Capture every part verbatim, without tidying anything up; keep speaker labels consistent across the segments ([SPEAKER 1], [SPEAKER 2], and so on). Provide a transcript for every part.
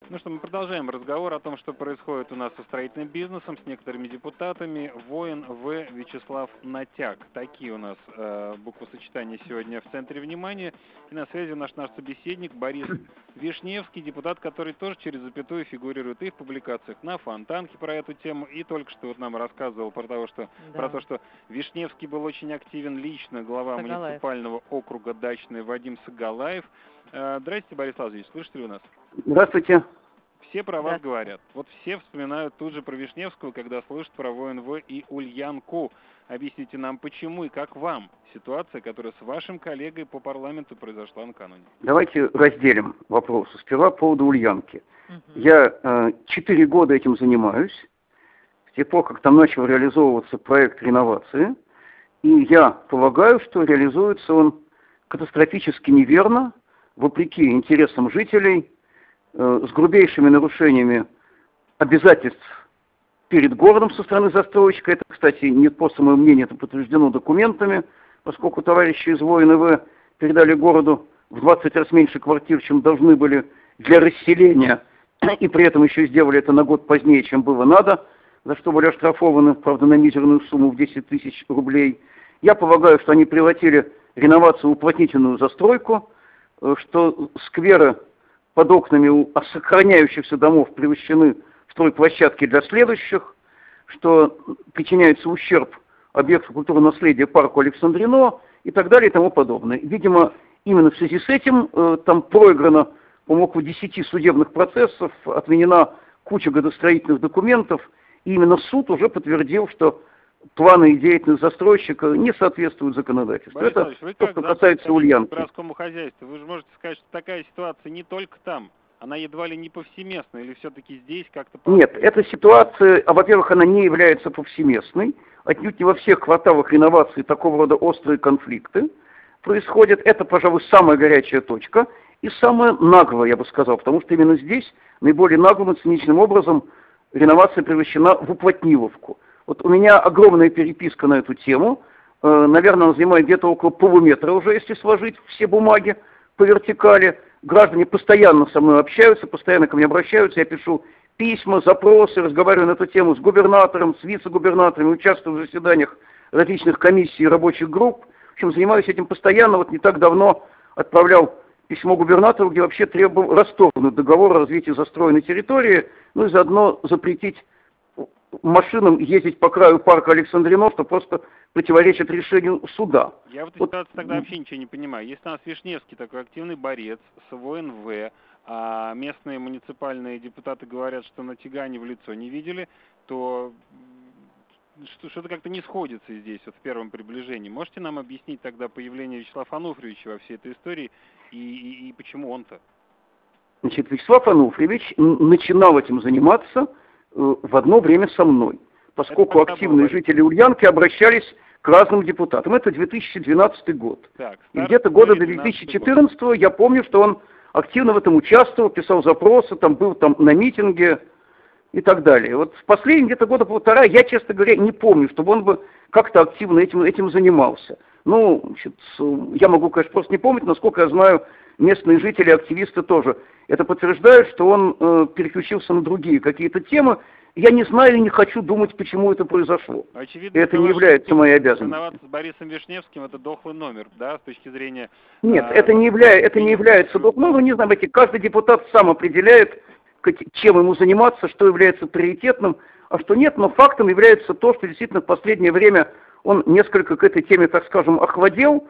[SPEAKER 1] Ну что, мы продолжаем разговор о том, что происходит у нас со строительным бизнесом, с некоторыми депутатами. Воин В. Вячеслав Натяг. Такие у нас э, буквосочетания сегодня в центре внимания. И на связи наш наш собеседник Борис Вишневский, депутат, который тоже через запятую фигурирует и в публикациях на Фонтанке про эту тему, и только что вот нам рассказывал про, того, что,
[SPEAKER 2] Да.
[SPEAKER 1] про то, что Вишневский был очень активен лично, глава
[SPEAKER 2] Сагалаев.
[SPEAKER 1] муниципального округа Дачный Вадим Сагалаев. Э, Здравствуйте, Борис Лазаревич, слышите ли вы нас?
[SPEAKER 3] Здравствуйте.
[SPEAKER 1] Все про вас говорят. Вот все вспоминают тут же про Вишневского, когда слышат про Воин В и Ульянку. Объясните нам, почему и как вам ситуация, которая с вашим коллегой по парламенту произошла накануне?
[SPEAKER 3] Давайте разделим вопросы. Сперва по поводу Ульянки.
[SPEAKER 2] Угу.
[SPEAKER 3] Я четыре э, года этим занимаюсь, с тех пор, как там начал реализовываться проект реновации, и я полагаю, что реализуется он катастрофически неверно, вопреки интересам жителей, с грубейшими нарушениями обязательств перед городом со стороны застройщика. Это, кстати, не просто мое мнение, это подтверждено документами, поскольку товарищи из Воин В передали городу в двадцать раз меньше квартир, чем должны были для расселения, и при этом еще сделали это на год позднее, чем было надо, за что были оштрафованы, правда, на мизерную сумму в десять тысяч рублей. Я полагаю, что они превратили реновацию в уплотнительную застройку, что скверы под окнами у сохраняющихся домов превращены в стройплощадки для следующих, что причиняется ущерб объекту культурного наследия парку Александрино и так далее и тому подобное. Видимо, именно в связи с этим э, там проиграно, по-моему, около десяти судебных процессов, отменена куча градостроительных документов, и именно суд уже подтвердил, что планы и деятельность застройщика не соответствуют законодательству.
[SPEAKER 1] Борис
[SPEAKER 3] Это
[SPEAKER 1] Ильич,
[SPEAKER 3] то, что касается Ульянки.
[SPEAKER 1] Городскому хозяйству. Вы же можете сказать, что такая ситуация не только там, она едва ли не повсеместная, или все-таки здесь как-то...
[SPEAKER 3] Нет, эта ситуация, а, во-первых, она не является повсеместной, отнюдь не во всех кварталах реновации такого рода острые конфликты происходят. Это, пожалуй, самая горячая точка и самая наглая, я бы сказал, потому что именно здесь наиболее наглым и циничным образом реновация превращена в уплотниловку. Вот у меня огромная переписка на эту тему. Наверное, она занимает где-то около полуметра уже, если сложить все бумаги по вертикали. Граждане постоянно со мной общаются, постоянно ко мне обращаются. Я пишу письма, запросы, разговариваю на эту тему с губернатором, с вице-губернаторами, участвую в заседаниях различных комиссий и рабочих групп. В общем, занимаюсь этим постоянно. Вот не так давно отправлял письмо губернатору, где вообще требовал расторгнуть договор о развитии застроенной территории, ну и заодно запретить машинам ездить по краю парка Александрино, что просто противоречит решению суда.
[SPEAKER 1] Я в этой
[SPEAKER 3] вот.
[SPEAKER 1] ситуации тогда вообще ничего не понимаю. Если у нас Вишневский такой активный борец с Воин В, а местные муниципальные депутаты говорят, что на Тигане в лицо не видели, то что-то как-то не сходится здесь, вот в первом приближении. Можете нам объяснить тогда появление Вячеслава Ануфриевича во всей этой истории и, и, и почему он-то?
[SPEAKER 3] Значит, Вячеслав Ануфриевич начинал этим заниматься в одно время со мной, поскольку активные жители Ульянки обращались к разным депутатам. Это две тысячи двенадцатый год. Так, и где-то года до две тысячи четырнадцатого я помню, что он активно в этом участвовал, писал запросы, там был там на митинге и так далее. Вот в последние где-то года полтора я, честно говоря, не помню, чтобы он бы как-то активно этим, этим занимался. Ну, значит, я могу, конечно, просто не помнить, насколько я знаю, местные жители, активисты тоже это подтверждают, что он э, переключился на другие какие-то темы. Я не знаю и не хочу думать, почему это произошло.
[SPEAKER 1] Очевидно,
[SPEAKER 3] это не является моей обязанностью.
[SPEAKER 1] Соревноваться с Борисом Вишневским — это дохлый номер, да, с точки зрения...
[SPEAKER 3] Нет,
[SPEAKER 1] а,
[SPEAKER 3] это не, явля... это не является дохлым номером. Не знаю, каждый депутат сам определяет, чем ему заниматься, что является приоритетным, а что нет. Но фактом является то, что действительно в последнее время он несколько к этой теме, так скажем, охладел.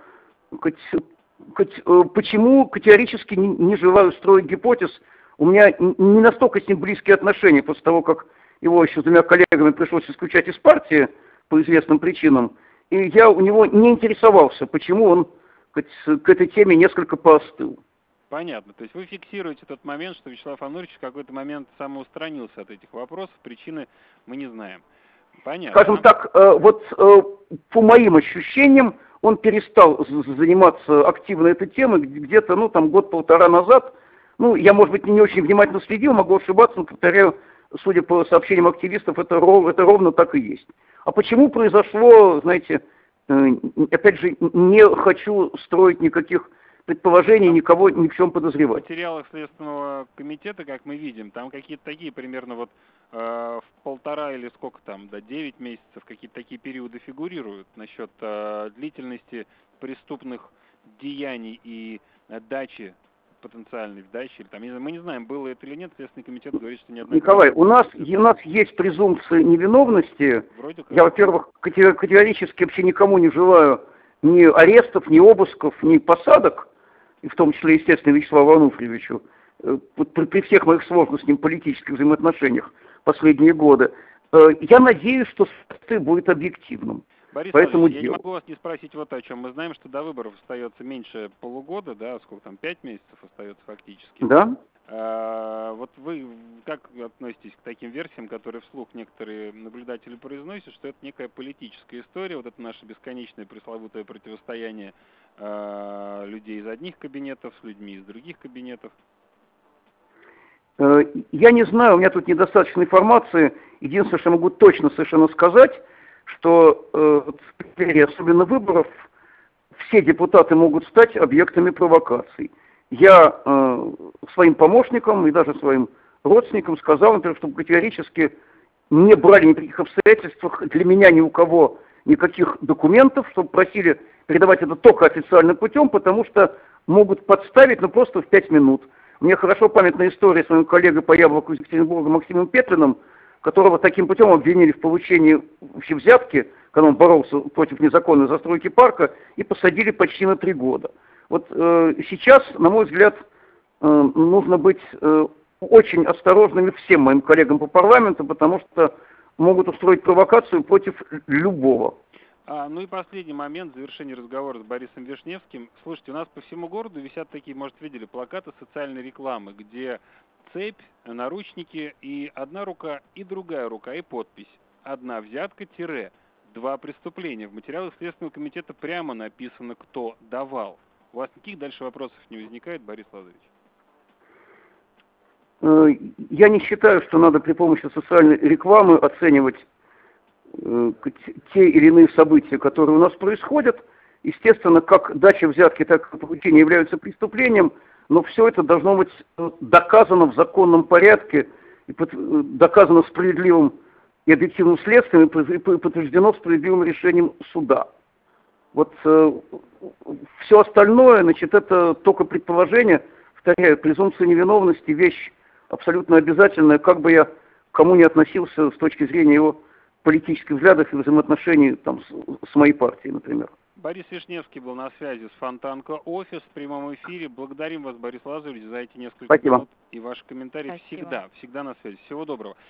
[SPEAKER 3] Почему категорически не желаю строить гипотез? У меня не настолько с ним близкие отношения после того, как его еще с двумя коллегами пришлось исключать из партии по известным причинам. И я у него не интересовался, почему он к этой теме несколько поостыл.
[SPEAKER 1] Понятно. То есть вы фиксируете тот момент, что Вячеслав Ануфриевич в какой-то момент самоустранился от этих вопросов. Причины мы не знаем. Понятно.
[SPEAKER 3] Скажем так, вот по моим ощущениям, он перестал заниматься активно этой темой где-то, ну, там, год-полтора назад. Ну, я, может быть, не очень внимательно следил, могу ошибаться, но, повторяю, судя по сообщениям активистов, это, ров, это ровно так и есть. А почему произошло, знаете, опять же, не хочу строить никаких предположений
[SPEAKER 1] Там
[SPEAKER 3] никого ни в чем
[SPEAKER 1] в
[SPEAKER 3] подозревать.
[SPEAKER 1] материалах Следственного комитета, как мы видим, там какие-то такие примерно вот э, в полтора или сколько там, да, девять месяцев, какие-то такие периоды фигурируют насчет э, длительности преступных деяний и э, дачи, потенциальной дачи. Или, там, не знаю, мы не знаем, было это или нет, Следственный комитет говорит, что неоднократно.
[SPEAKER 3] Николай, у нас, у нас есть презумпция невиновности.
[SPEAKER 1] Вроде как.
[SPEAKER 3] Я, во-первых, категорически вообще никому не желаю ни арестов, ни обысков, ни посадок, и в том числе, естественно, Вячеславу Ануфриевичу, при, при всех моих сложных с ним политических взаимоотношениях последние годы. Я надеюсь, что следствие будет объективным.
[SPEAKER 1] Борис
[SPEAKER 3] Поэтому
[SPEAKER 1] Владимирович, я
[SPEAKER 3] дело.
[SPEAKER 1] не могу вас не спросить вот о чем. Мы знаем, что до выборов остается меньше полугода, да, сколько там, пять месяцев остается фактически.
[SPEAKER 3] Да?
[SPEAKER 1] А, вот вы как относитесь к таким версиям, которые вслух некоторые наблюдатели произносят, что это некая политическая история, вот это наше бесконечное пресловутое противостояние а, людей из одних кабинетов с людьми из других кабинетов?
[SPEAKER 3] Я не знаю, у меня тут недостаточно информации. Единственное, что я могу точно совершенно сказать, что э, в преддверии особенно выборов все депутаты могут стать объектами провокаций. Я э, своим помощникам и даже своим родственникам сказал, например, чтобы категорически не брали ни при каких обстоятельствах для меня ни у кого никаких документов, чтобы просили передавать это только официальным путем, потому что могут подставить, ну, просто в пять минут. Мне хорошо памятна история с моим коллегой по Яблоку из Екатеринбурга Максимом Петриным, которого таким путем обвинили в получении вообще взятки, когда он боролся против незаконной застройки парка, и посадили почти на три года. Вот э, сейчас, на мой взгляд, э, нужно быть э, очень осторожными всем моим коллегам по парламенту, потому что могут устроить провокацию против любого.
[SPEAKER 1] А, ну и последний момент, в завершении разговора с Борисом Вишневским. Слушайте, у нас по всему городу висят такие, может, видели, плакаты социальной рекламы, где цепь, наручники и одна рука, и другая рука, и подпись. Одна взятка, тире, два преступления. В материалах Следственного комитета прямо написано, кто давал. У вас никаких дальше вопросов не возникает, Борис Лазаревич?
[SPEAKER 3] Я не считаю, что надо при помощи социальной рекламы оценивать те или иные события, которые у нас происходят. Естественно, как дача взятки, так и получение являются преступлением, но все это должно быть доказано в законном порядке, и доказано справедливым и объективным следствием, и подтверждено справедливым решением суда. Вот э, все остальное, значит, это только предположение, повторяю, презумпция невиновности, вещь абсолютно обязательная, как бы я к кому ни относился с точки зрения его политических взглядов и взаимоотношений там, с, с моей партией, например.
[SPEAKER 1] Борис Вишневский был на связи с Фонтанка Офис в прямом эфире. Благодарим вас, Борис Лазаревич, за эти несколько
[SPEAKER 3] Спасибо.
[SPEAKER 1] минут и ваши комментарии.
[SPEAKER 2] Спасибо.
[SPEAKER 1] Всегда, всегда на связи. Всего доброго.